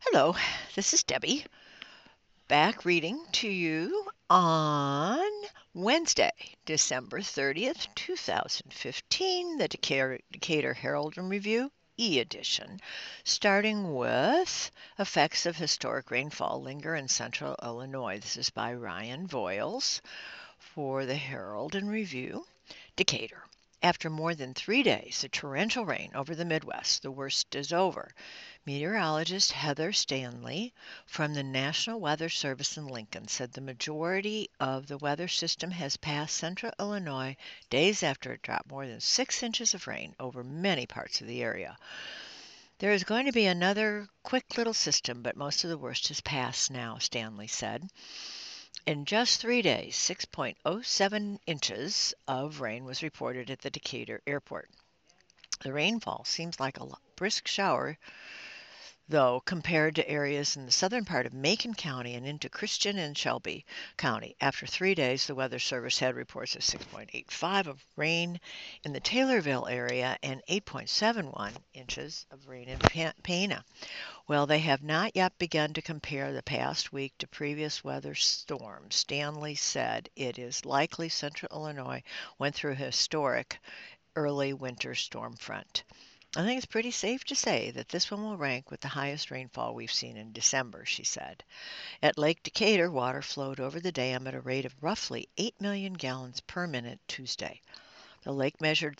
Hello, this is Debbie, back reading to you on Wednesday, December 30th, 2015, the Decatur Herald and Review e-edition, starting with Effects of Historic Rainfall Linger in Central Illinois. This is by Ryan Voiles for the Herald and Review, Decatur. After more than 3 days of torrential rain over the Midwest, the worst is over. Meteorologist Heather Stanley from the National Weather Service in Lincoln said the majority of the weather system has passed central Illinois days after it dropped more than 6 inches of rain over many parts of the area. There is going to be another quick little system, but most of the worst has passed now, Stanley said. In just 3 days, 6.07 inches of rain was reported at the Decatur airport. The rainfall seems like a brisk shower, though, compared to areas in the southern part of Macon County and into Christian and Shelby County. After 3 days, the Weather Service had reports of 6.85 of rain in the Taylorville area and 8.71 inches of rain in Pana. Well, they have not yet begun to compare the past week to previous weather storms. Stanley said it is likely central Illinois went through a historic early winter storm front. I think it's pretty safe to say that this one will rank with the highest rainfall we've seen in December, she said. At Lake Decatur, water flowed over the dam at a rate of roughly 8 million gallons per minute Tuesday. The lake measured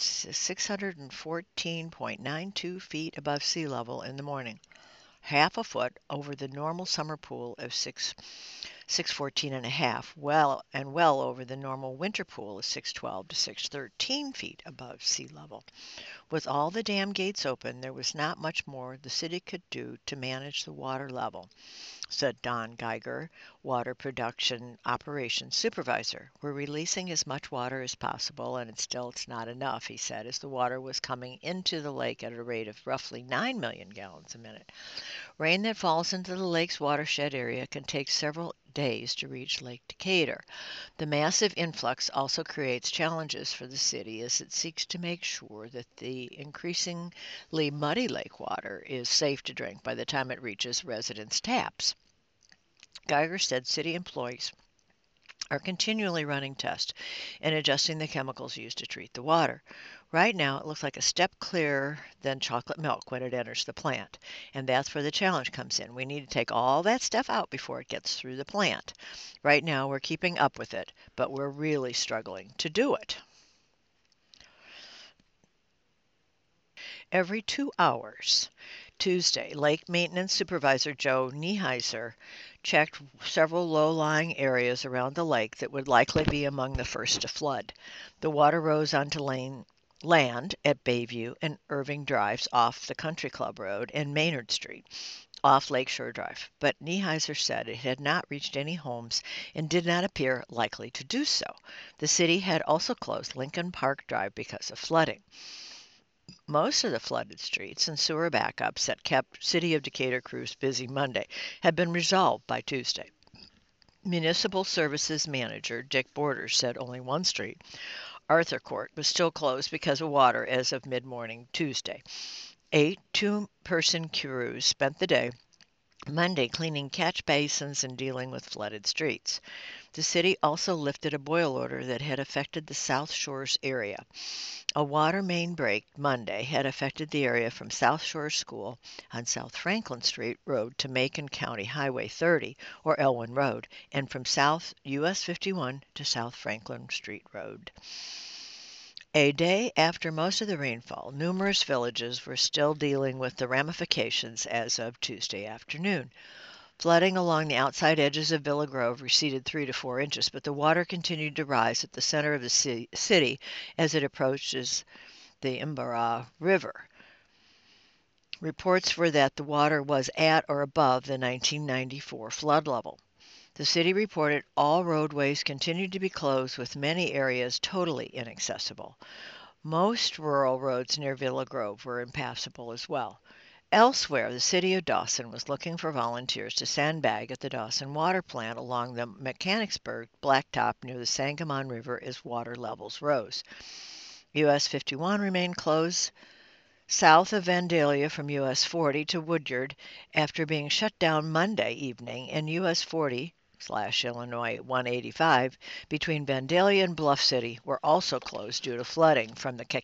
614.92 feet above sea level in the morning, half a foot over the normal summer pool of 614.5, well over the normal winter pool of 612 to 613 feet above sea level. With all the dam gates open, there was not much more the city could do to manage the water level, said Don Geiger, Water Production Operations Supervisor. We're releasing as much water as possible, and it's not enough, he said, as the water was coming into the lake at a rate of roughly 9 million gallons a minute. Rain that falls into the lake's watershed area can take several days to reach Lake Decatur. The massive influx also creates challenges for the city as it seeks to make sure that the increasingly muddy lake water is safe to drink by the time it reaches residents' taps. Geiger said city employees are continually running tests and adjusting the chemicals used to treat the water. Right now, it looks like a step clearer than chocolate milk when it enters the plant, and that's where the challenge comes in. We need to take all that stuff out before it gets through the plant. Right now, we're keeping up with it, but we're really struggling to do it. Every 2 hours, Tuesday, Lake Maintenance Supervisor Joe Nieheiser checked several low-lying areas around the lake that would likely be among the first to flood. The water rose onto land at Bayview and Irving Drives off the Country Club Road and Maynard Street off Lakeshore Drive, but Nieheiser said it had not reached any homes and did not appear likely to do so. The city had also closed Lincoln Park Drive because of flooding. Most of the flooded streets and sewer backups that kept City of Decatur crews busy Monday had been resolved by Tuesday. Municipal Services Manager Dick Borders said only one street, Arthur Court, was still closed because of water as of mid-morning Tuesday. 8 two-person crews spent the day Monday cleaning catch basins and dealing with flooded streets. The city also lifted a boil order that had affected the South Shores area. A water main break Monday had affected the area from South Shore School on South Franklin Street Road to Macon County Highway 30, or Elwyn Road, and from South US 51 to South Franklin Street Road. A day after most of the rainfall, numerous villages were still dealing with the ramifications as of Tuesday afternoon. Flooding along the outside edges of Villa Grove receded 3 to 4 inches, but the water continued to rise at the center of the city as it approaches the Imbara River. Reports were that the water was at or above the 1994 flood level. The city reported all roadways continued to be closed, with many areas totally inaccessible. Most rural roads near Villa Grove were impassable as well. Elsewhere, the city of Dawson was looking for volunteers to sandbag at the Dawson water plant along the Mechanicsburg Blacktop near the Sangamon River as water levels rose. US 51 remained closed south of Vandalia from US 40 to Woodyard after being shut down Monday evening, and US 40/Illinois 185 between Vandalia and Bluff City were also closed due to flooding from the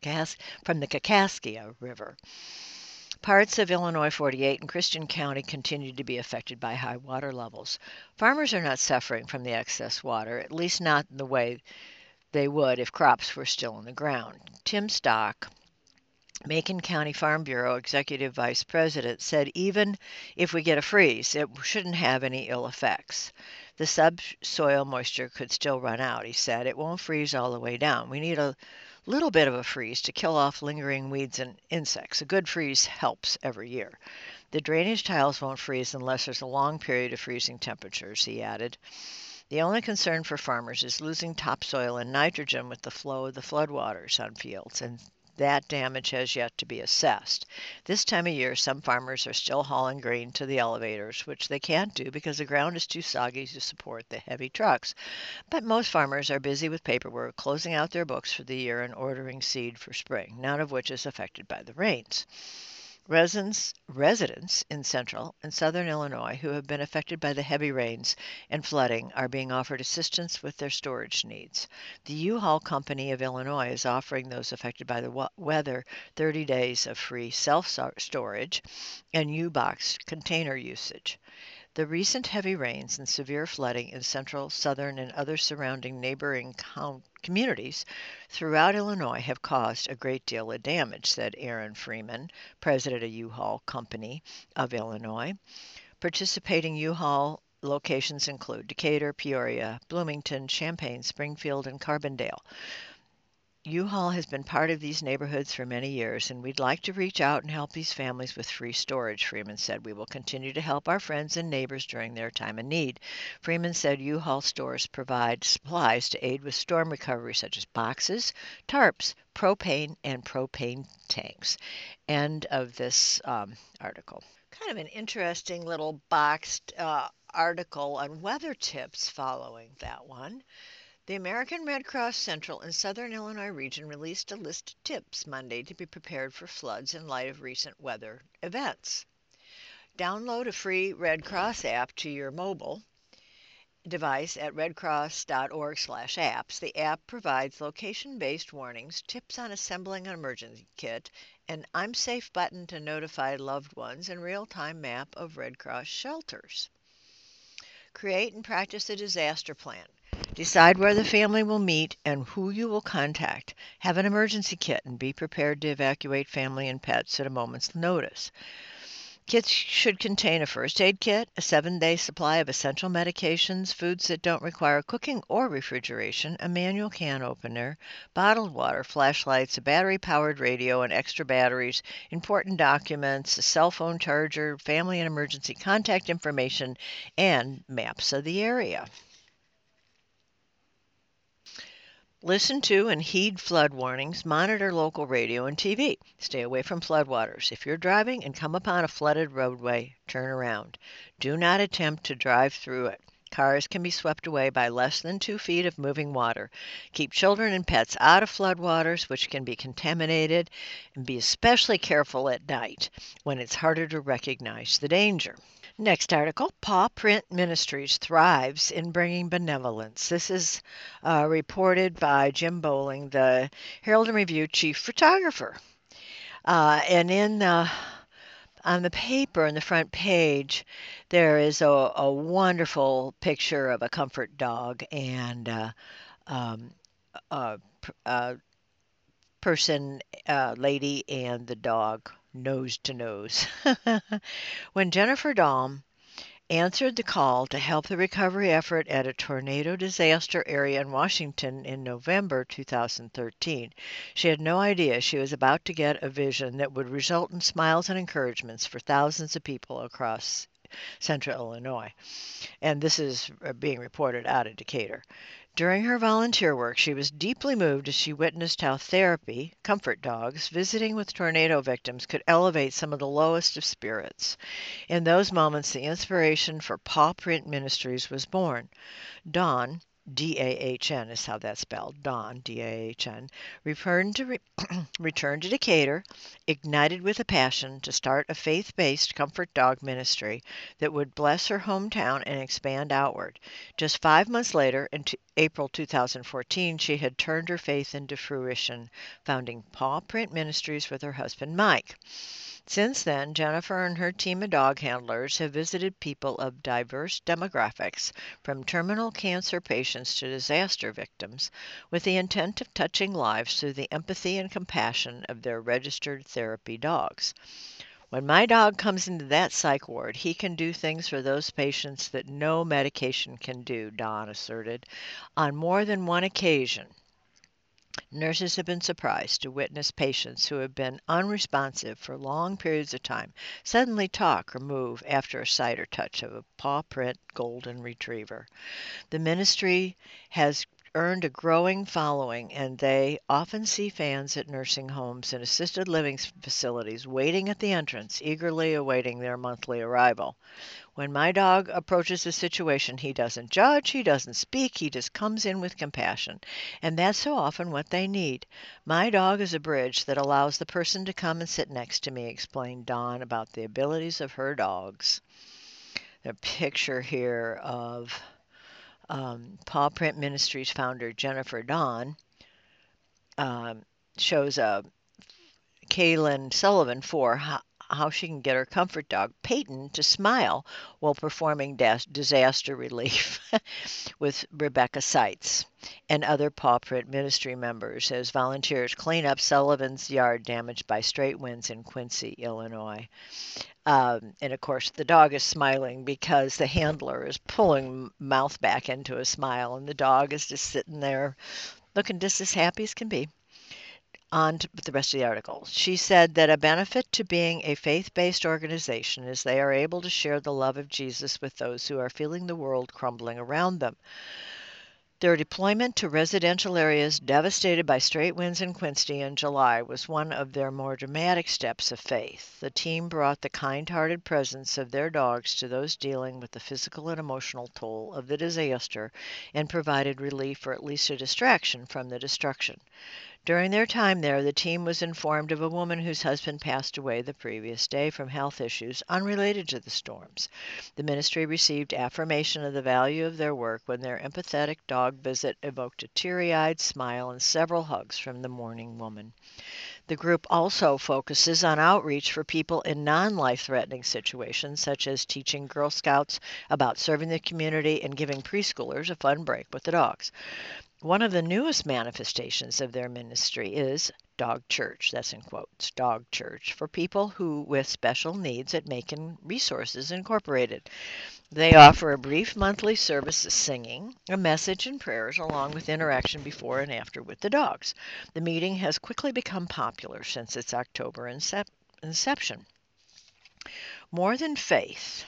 Kaskaskia River. Parts of Illinois 48 and Christian County continue to be affected by high water levels. Farmers are not suffering from the excess water, at least not in the way they would if crops were still in the ground. Tim Stock, Macon County Farm Bureau Executive Vice President, said even if we get a freeze, it shouldn't have any ill effects. The subsoil moisture could still run out, he said. It won't freeze all the way down. We need a little bit of a freeze to kill off lingering weeds and insects. A good freeze helps every year. The drainage tiles won't freeze unless there's a long period of freezing temperatures, he added. The only concern for farmers is losing topsoil and nitrogen with the flow of the floodwaters on fields, and that damage has yet to be assessed. This time of year, some farmers are still hauling grain to the elevators, which they can't do because the ground is too soggy to support the heavy trucks. But most farmers are busy with paperwork, closing out their books for the year and ordering seed for spring, none of which is affected by the rains. Residents in central and southern Illinois who have been affected by the heavy rains and flooding are being offered assistance with their storage needs. The U-Haul Company of Illinois is offering those affected by the weather 30 days of free self-storage and U-Box container usage. The recent heavy rains and severe flooding in central, southern, and other surrounding neighboring communities throughout Illinois have caused a great deal of damage, said Aaron Freeman, president of U-Haul Company of Illinois. Participating U-Haul locations include Decatur, Peoria, Bloomington, Champaign, Springfield, and Carbondale. U-Haul has been part of these neighborhoods for many years, and we'd like to reach out and help these families with free storage, Freeman said. We will continue to help our friends and neighbors during their time of need. Freeman said U-Haul stores provide supplies to aid with storm recovery, such as boxes, tarps, propane, and propane tanks. End of this article. Kind of an interesting little boxed article on weather tips following that one. The American Red Cross Central and Southern Illinois region released a list of tips Monday to be prepared for floods in light of recent weather events. Download a free Red Cross app to your mobile device at redcross.org/apps. The app provides location-based warnings, tips on assembling an emergency kit, an I'm safe button to notify loved ones, and real-time map of Red Cross shelters. Create and practice a disaster plan. Decide where the family will meet and who you will contact. Have an emergency kit and be prepared to evacuate family and pets at a moment's notice. Kits should contain a first aid kit, a 7-day supply of essential medications, foods that don't require cooking or refrigeration, a manual can opener, bottled water, flashlights, a battery-powered radio and extra batteries, important documents, a cell phone charger, family and emergency contact information, and maps of the area. Listen to and heed flood warnings. Monitor local radio and TV. Stay away from floodwaters. If you're driving and come upon a flooded roadway, turn around. Do not attempt to drive through it. Cars can be swept away by less than 2 feet of moving water. Keep children and pets out of floodwaters, which can be contaminated, and be especially careful at night when it's harder to recognize the danger. Next article, Paw Print Ministries thrives in bringing benevolence. This is reported by Jim Bowling, the Herald and Review chief photographer. And on the paper, on the front page, there is a wonderful picture of a comfort dog and a person, lady, and the dog nose to nose. When Jennifer Dahm answered the call to help the recovery effort at a tornado disaster area in Washington in November 2013, she had no idea she was about to get a vision that would result in smiles and encouragements for thousands of people across central Illinois. And this is being reported out of Decatur. During her volunteer work, she was deeply moved as she witnessed how therapy, comfort dogs, visiting with tornado victims could elevate some of the lowest of spirits. In those moments, the inspiration for Paw Print Ministries was born. Dawn, D-A-H-N is how that's spelled, Dawn, D-A-H-N, returned to Decatur, ignited with a passion to start a faith-based comfort dog ministry that would bless her hometown and expand outward. Just 5 months later, in April 2014, she had turned her faith into fruition, founding Paw Print Ministries with her husband Mike. Since then, Jennifer and her team of dog handlers have visited people of diverse demographics, from terminal cancer patients to disaster victims, with the intent of touching lives through the empathy and compassion of their registered therapy dogs. When my dog comes into that psych ward, he can do things for those patients that no medication can do, Dawn asserted. On more than one occasion, nurses have been surprised to witness patients who have been unresponsive for long periods of time suddenly talk or move after a sight or touch of a paw print golden retriever. The ministry has earned a growing following, and they often see fans at nursing homes and assisted living facilities waiting at the entrance, eagerly awaiting their monthly arrival. When my dog approaches a situation, he doesn't judge, he doesn't speak, he just comes in with compassion. And that's so often what they need. My dog is a bridge that allows the person to come and sit next to me, explained Dawn about the abilities of her dogs. The picture here of Paw Print Ministries founder Jennifer Dawn shows Kaylin Sullivan for how she can get her comfort dog, Peyton, to smile while performing disaster relief with Rebecca Seitz and other Paw Print Ministry members as volunteers clean up Sullivan's yard damaged by straight winds in Quincy, Illinois. And of course, the dog is smiling because the handler is pulling mouth back into a smile, and the dog is just sitting there looking just as happy as can be. On to the rest of the article. She said that a benefit to being a faith-based organization is they are able to share the love of Jesus with those who are feeling the world crumbling around them. Their deployment to residential areas devastated by straight winds in Quincy in July was one of their more dramatic steps of faith. The team brought the kind-hearted presence of their dogs to those dealing with the physical and emotional toll of the disaster and provided relief or at least a distraction from the destruction. During their time there, the team was informed of a woman whose husband passed away the previous day from health issues unrelated to the storms. The ministry received affirmation of the value of their work when their empathetic dog visit evoked a teary-eyed smile and several hugs from the mourning woman. The group also focuses on outreach for people in non-life-threatening situations, such as teaching Girl Scouts about serving the community and giving preschoolers a fun break with the dogs. One of the newest manifestations of their ministry is Dog Church, that's in quotes, Dog Church, for people who with special needs at Macon Resources Incorporated. They offer a brief monthly service of singing, a message and prayers, along with interaction before and after with the dogs. The meeting has quickly become popular since its October inception. More Than Faith.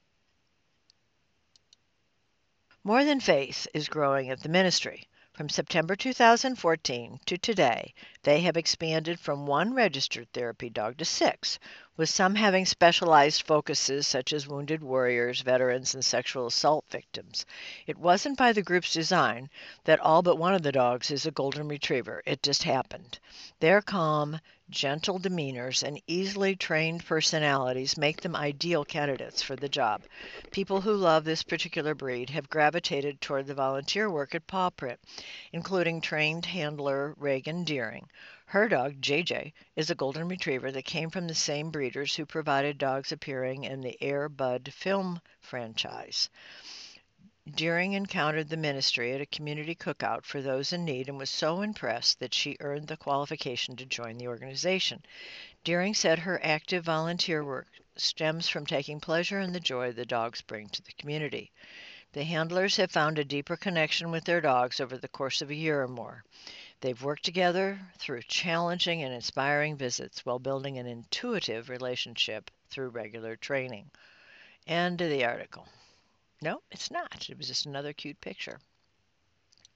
More Than Faith is growing at the ministry. From September 2014 to today, they have expanded from 1 registered therapy dog to 6, with some having specialized focuses such as wounded warriors, veterans, and sexual assault victims. It wasn't by the group's design that all but one of the dogs is a golden retriever. It just happened. Their calm, gentle demeanors and easily trained personalities make them ideal candidates for the job. People who love this particular breed have gravitated toward the volunteer work at Paw Print, including trained handler Reagan Deering. Her dog, JJ, is a golden retriever that came from the same breeders who provided dogs appearing in the Air Bud film franchise. Deering encountered the ministry at a community cookout for those in need and was so impressed that she earned the qualification to join the organization. Deering said her active volunteer work stems from taking pleasure in the joy the dogs bring to the community. The handlers have found a deeper connection with their dogs over the course of a year or more. They've worked together through challenging and inspiring visits while building an intuitive relationship through regular training. End of the article. No, it's not. It was just another cute picture.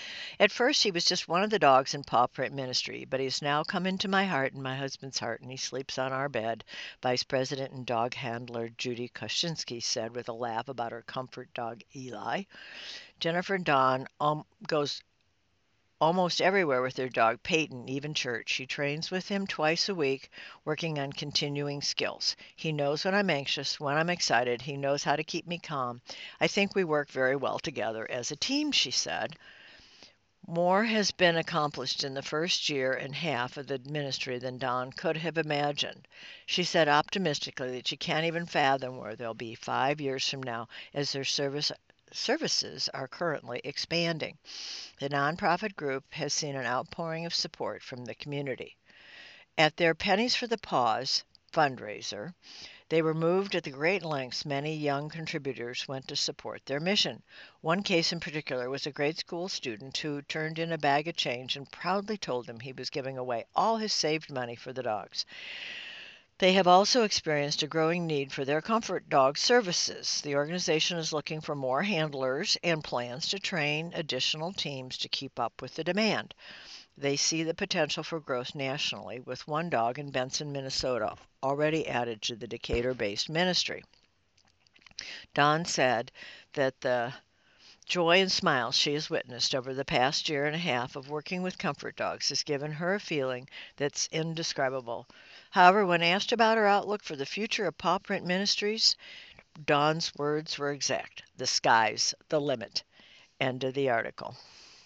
At first, he was just one of the dogs in Paw Print Ministry, but he's now come into my heart and my husband's heart, and he sleeps on our bed, Vice President and dog handler Judy Koszynski said with a laugh about her comfort dog, Eli. Jennifer Dawn goes almost everywhere with their dog, Peyton, even church. She trains with him twice a week, working on continuing skills. He knows when I'm anxious, when I'm excited. He knows how to keep me calm. I think we work very well together as a team, she said. More has been accomplished in the first year and half of the ministry than Dawn could have imagined. She said optimistically that she can't even fathom where they'll be 5 years from now as their services are currently expanding. The nonprofit group has seen an outpouring of support from the community. At their Pennies for the Paws fundraiser, they were moved at the great lengths many young contributors went to support their mission. One case in particular was a grade school student who turned in a bag of change and proudly told them he was giving away all his saved money for the dogs. They have also experienced a growing need for their comfort dog services. The organization is looking for more handlers and plans to train additional teams to keep up with the demand. They see the potential for growth nationally, with one dog in Benson, Minnesota, already added to the Decatur-based ministry. Dawn said that the joy and smiles she has witnessed over the past year and a half of working with comfort dogs has given her a feeling that's indescribable. However, when asked about her outlook for the future of Paw Print Ministries, Dawn's words were exact. The sky's the limit. End of the article.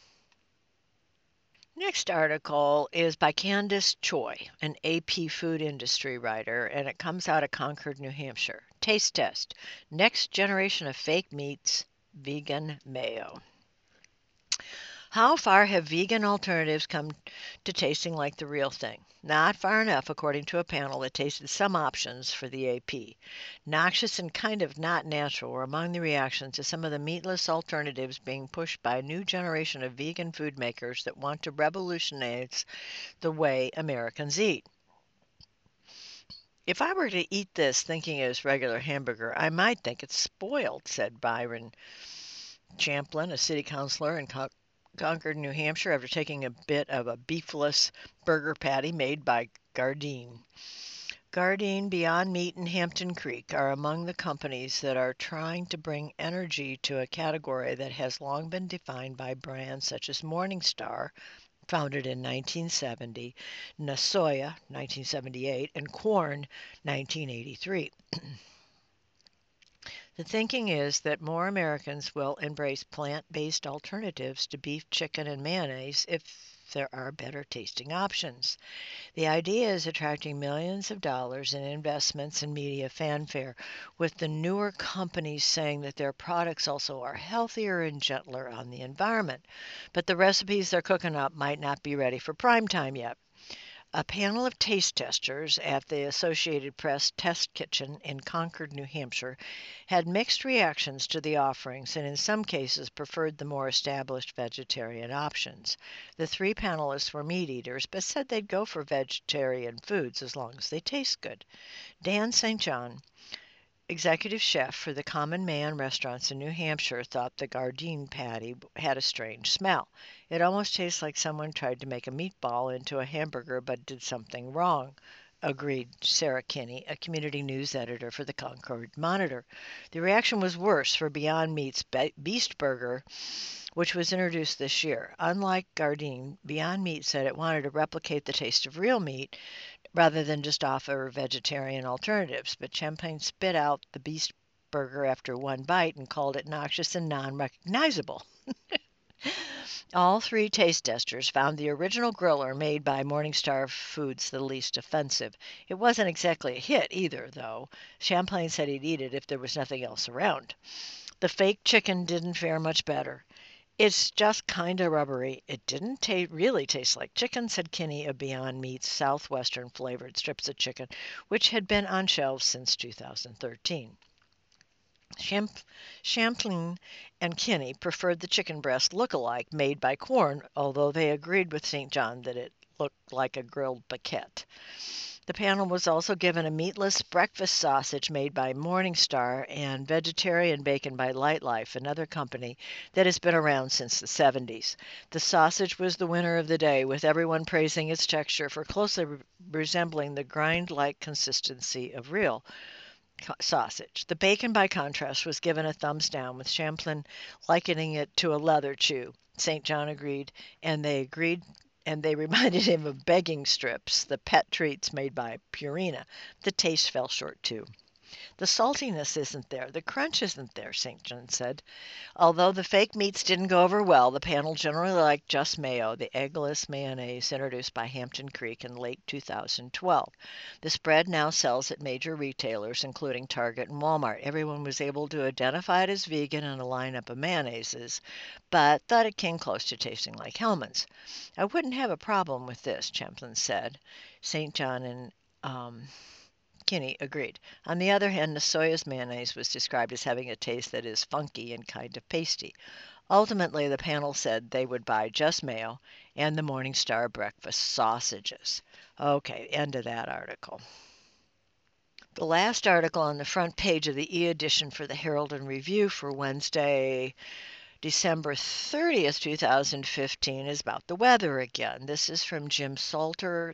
Next article is by Candace Choi, an AP food industry writer, and it comes out of Concord, New Hampshire. Taste test. Next generation of fake meats, vegan mayo. How far have vegan alternatives come to tasting like the real thing? Not far enough, according to a panel that tasted some options for the AP. Noxious and kind of not natural were among the reactions to some of the meatless alternatives being pushed by a new generation of vegan food makers that want to revolutionize the way Americans eat. If I were to eat this thinking it was regular hamburger, I might think it's spoiled, said Byron Champlin, a city councilor in Concord, New Hampshire, after taking a bit of a beefless burger patty made by Gardein. Gardein, Beyond Meat, and Hampton Creek are among the companies that are trying to bring energy to a category that has long been defined by brands such as Morningstar, founded in 1970, Nasoya, 1978, and Quorn, 1983. The thinking is that more Americans will embrace plant-based alternatives to beef, chicken, and mayonnaise if there are better tasting options. The idea is attracting millions of dollars in investments and media fanfare, with the newer companies saying that their products also are healthier and gentler on the environment. But the recipes they're cooking up might not be ready for prime time yet. A panel of taste testers at the Associated Press Test Kitchen in Concord, New Hampshire, had mixed reactions to the offerings and in some cases preferred the more established vegetarian options. The 3 panelists were meat eaters, but said they'd go for vegetarian foods as long as they taste good. Dan St. John, executive chef for the Common Man restaurants in New Hampshire, thought the Gardein patty had a strange smell. It almost tastes like someone tried to make a meatball into a hamburger but did something wrong, agreed Sarah Kinney, a community news editor for the Concord Monitor. The reaction was worse for Beyond Meat's Beast Burger, which was introduced this year. Unlike Gardein, Beyond Meat said it wanted to replicate the taste of real meat rather than just offer vegetarian alternatives, but Champagne spit out the Beast Burger after one bite and called it noxious and non-recognizable. All 3 taste testers found the original griller made by Morningstar Foods the least offensive. It wasn't exactly a hit either, though. Champlain said he'd eat it if there was nothing else around. The fake chicken didn't fare much better. It's just kind of rubbery. It didn't really taste like chicken, said Kinney of Beyond Meat's Southwestern flavored strips of chicken, which had been on shelves since 2013. Champlain and Kinney preferred the chicken breast look-alike made by Quorn, although they agreed with St. John that it looked like a grilled baguette. The panel was also given a meatless breakfast sausage made by Morningstar and vegetarian bacon by Lightlife, another company that has been around since the 70s. The sausage was the winner of the day, with everyone praising its texture for closely resembling the grind-like consistency of real sausage. The bacon, by contrast, was given a thumbs down, with Champlin likening it to a leather chew. St. John agreed, and they reminded him of begging strips, the pet treats made by Purina. The taste fell short, too. The saltiness isn't there, the crunch isn't there, St. John said. Although the fake meats didn't go over well, the panel generally liked Just Mayo, the eggless mayonnaise introduced by Hampton Creek in late 2012. The spread now sells at major retailers, including Target and Walmart. Everyone was able to identify it as vegan in a lineup of mayonnaises, but thought it came close to tasting like Hellmann's. I wouldn't have a problem with this, Champlin said. St. John and Kinney agreed. On the other hand, Nasoya's mayonnaise was described as having a taste that is funky and kind of pasty. Ultimately, the panel said they would buy Just Mayo and the Morningstar breakfast sausages. Okay, end of that article. The last article on the front page of the e-edition for the Herald and Review for Wednesday, December 30th, 2015, is about the weather again. This is from Jim Salter,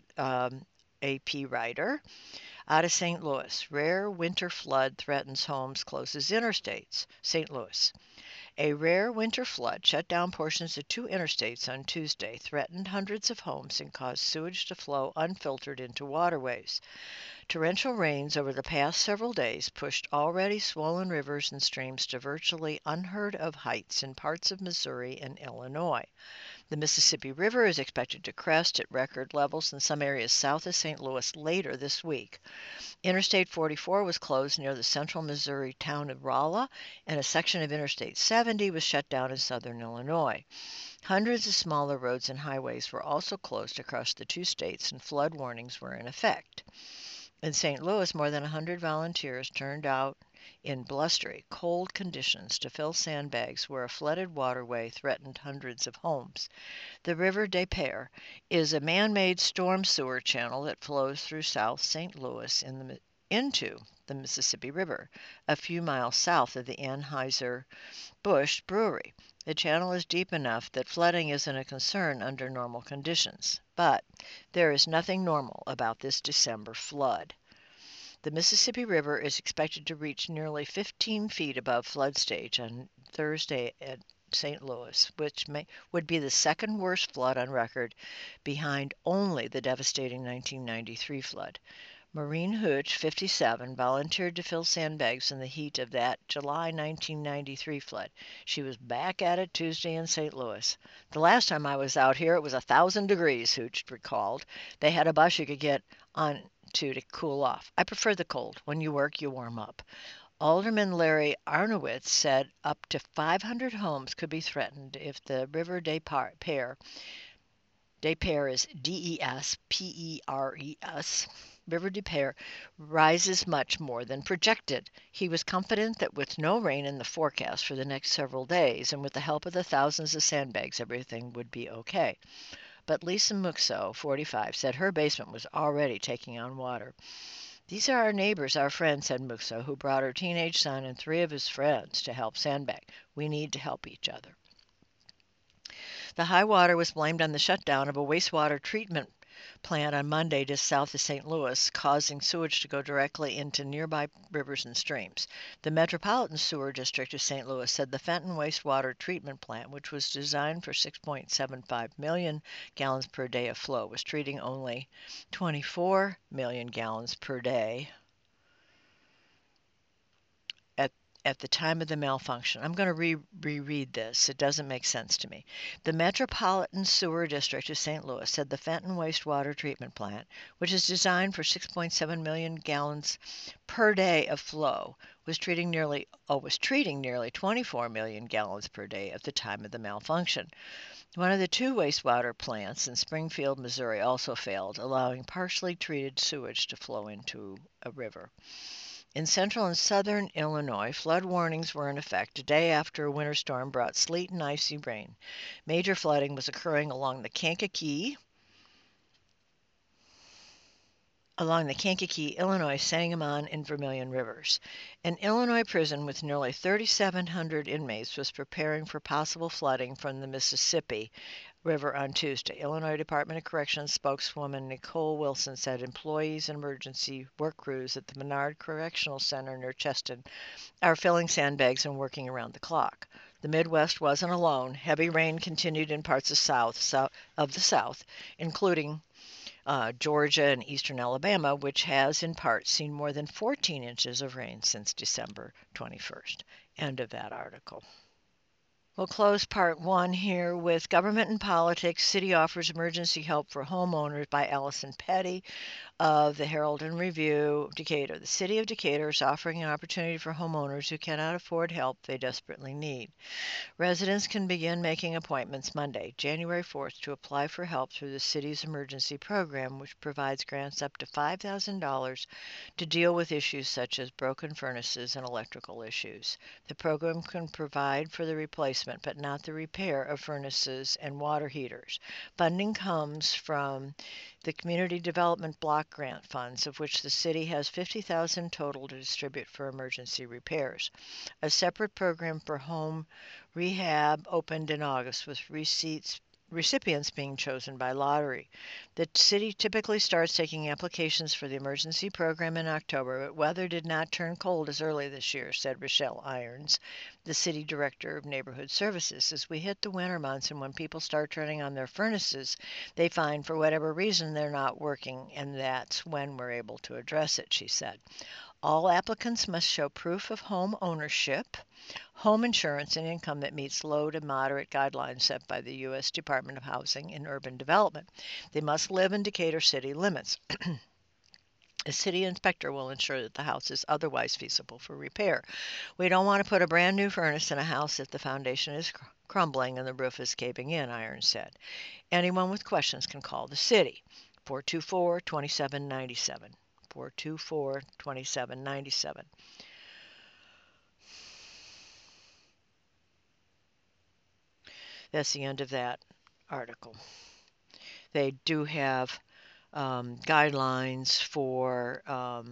AP writer. Out of St. Louis, rare winter flood threatens homes, closes interstates. St. Louis. A rare winter flood shut down portions of 2 interstates on Tuesday, threatened hundreds of homes, and caused sewage to flow unfiltered into waterways. Torrential rains over the past several days pushed already swollen rivers and streams to virtually unheard-of heights in parts of Missouri and Illinois. The Mississippi River is expected to crest at record levels in some areas south of St. Louis later this week. Interstate 44 was closed near the central Missouri town of Rolla, and a section of Interstate 70 was shut down in southern Illinois. Hundreds of smaller roads and highways were also closed across the 2 states, and flood warnings were in effect. In St. Louis, more than 100 volunteers turned out in blustery, cold conditions to fill sandbags where a flooded waterway threatened hundreds of homes. The River des Peres is a man-made storm sewer channel that flows through South St. Louis into the Mississippi River, a few miles south of the Anheuser-Busch brewery. The channel is deep enough that flooding isn't a concern under normal conditions, but there is nothing normal about this December flood. The Mississippi River is expected to reach nearly 15 feet above flood stage on Thursday at St. Louis, which would be the second worst flood on record, behind only the devastating 1993 flood. Maureen Hooch, 57, volunteered to fill sandbags in the heat of that July 1993 flood. She was back at it Tuesday in St. Louis. The last time I was out here, it was 1,000 degrees, Hooch recalled. They had a bus you could get on to cool off. I prefer the cold. When you work, you warm up. Alderman Larry Arnowitz said up to 500 homes could be threatened if the River des Peres is D-E-S-P-E-R-E-S, River des Peres rises much more than projected. He was confident that with no rain in the forecast for the next several days, and with the help of the thousands of sandbags, everything would be okay. But Lisa Muxo, 45, said her basement was already taking on water. These are our neighbors, our friends, said Muxo, who brought her teenage son and 3 of his friends to help sandbag. We need to help each other. The high water was blamed on the shutdown of a wastewater treatment plant on Monday just south of St. Louis, causing sewage to go directly into nearby rivers and streams. The Metropolitan Sewer District of St. Louis said the Fenton Wastewater Treatment Plant, which was designed for 6.75 million gallons per day of flow, was treating only 24 million gallons per day at the time of the malfunction. I'm going to reread this. It doesn't make sense to me. The Metropolitan Sewer District of St. Louis said the Fenton Wastewater Treatment Plant, which is designed for 6.7 million gallons per day of flow, was treating nearly 24 million gallons per day at the time of the malfunction. One of the 2 wastewater plants in Springfield, Missouri also failed, allowing partially treated sewage to flow into a river. In central and southern Illinois, flood warnings were in effect a day after a winter storm brought sleet and icy rain. Major flooding was occurring along the Kankakee along the Kankakee, Illinois, Sangamon, and Vermilion rivers. An Illinois prison with nearly 3,700 inmates was preparing for possible flooding from the Mississippi River on Tuesday. Illinois Department of Corrections spokeswoman Nicole Wilson said employees and emergency work crews at the Menard Correctional Center near Cheston are filling sandbags and working around the clock. The Midwest wasn't alone. Heavy rain continued in parts of the South, including Georgia and eastern Alabama, which has in part seen more than 14 inches of rain since December 21st. End of that article. We'll close part one here with Government and Politics. City offers emergency help for homeowners by Allison Petty of the Herald and Review, Decatur. The city of Decatur is offering an opportunity for homeowners who cannot afford help they desperately need. Residents can begin making appointments Monday, January 4th, to apply for help through the city's emergency program, which provides grants up to $5,000 to deal with issues such as broken furnaces and electrical issues. The program can provide for the replacement but not the repair of furnaces and water heaters. Funding comes from the Community Development Block Grant funds, of which the city has $50,000 total to distribute for emergency repairs. A separate program for home rehab opened in August, with recipients being chosen by lottery. The city typically starts taking applications for the emergency program in October, but weather did not turn cold as early this year, said Rochelle Irons, the city director of neighborhood services. As we hit the winter months and when people start turning on their furnaces, they find for whatever reason they're not working, and that's when we're able to address it, she said. All applicants must show proof of home ownership, home insurance, and income that meets low to moderate guidelines set by the U.S. Department of Housing and Urban Development. They must live in Decatur city limits. A city inspector will ensure that the house is otherwise feasible for repair. We don't want to put a brand new furnace in a house if the foundation is crumbling and the roof is caving in, Irons said. Anyone with questions can call the city, 424-2797. 424-2797. That's the end of that article. They do have guidelines for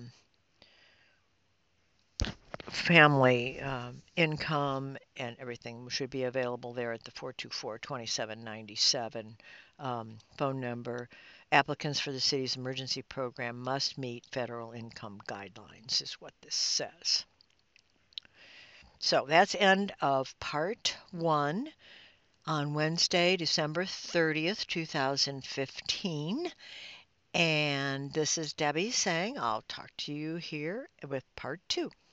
family income and everything should be available there at the 424-2797 phone number. Applicants for the city's emergency program must meet federal income guidelines, is what this says. So that's end of part one on Wednesday, December 30th, 2015. And this is Debbie saying I'll talk to you here with part two.